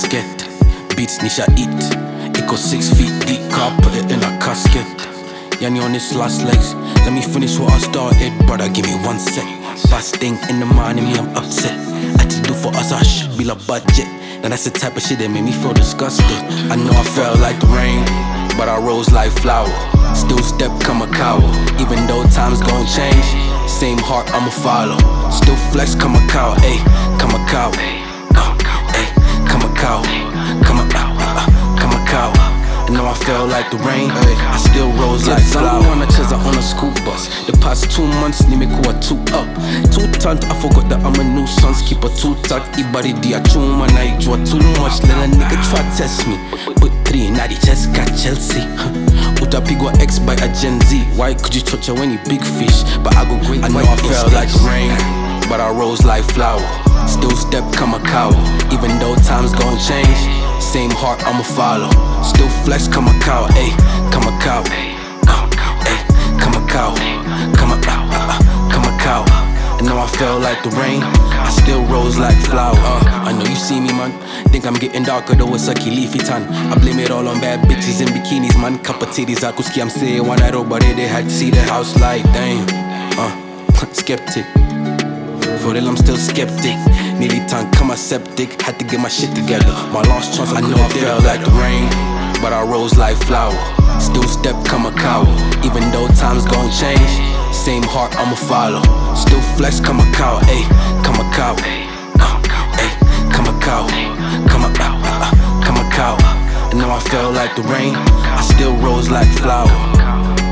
basket. Beats Nisha eat. It goes 6 feet deep, car put it in a casket. Yanni on his last legs. Let me finish what I started, brother, give me 1 sec. Fast thing in the morning, me I'm upset. I just do for us, I should be like budget. Now that's the type of shit that made me feel disgusted. I know I felt like the rain, but I rose like flower. Still step, come a cow. Even though times gon' change, same heart I'ma follow. Still flex, come a cow, ayy, come a cow. Ayy, come a cow, come a cow. I know I feel like the rain, I still rose like flower. Wanna cheza on a school bus. The past 2 months, nimekuwa 2 up 2 tons, I forgot that I'm a nuisance. Keep a 2 tuck, ibaridi ya chuma naijua too much. Let a nigga try test me. Put 3 in the chest, got Chelsea. Utapigwa X by a Gen Z. Why could you chocha when you big fish? But I go great. I know I felt like rain, but I rose like flower. Still step, come a cow. Even though times gon' change, same heart I'ma follow. Still flex, come a cow, ayy, come a cow. Ayy, come a cow, come a cow. I know I felt like the rain, I still rose like flower. I know you see me, man. Think I'm getting darker though it's a leafy tan. I blame it all on bad bitches in bikinis, man. Couple titties, I could ski, I'm saying one I but they had to see the house like damn. Skeptic. For real, I'm still skeptic. Nearly tongue, come a septic. Had to get my shit together. My last chance, I know I felt like the rain, but I rose like flower. Still step, come a cow. Even though times gon' change, same heart I'ma follow. Still flex, come a cow, ayy, come a cow. Ayy, come a cow, come a cow. I know I felt like the rain, I still rose like flower.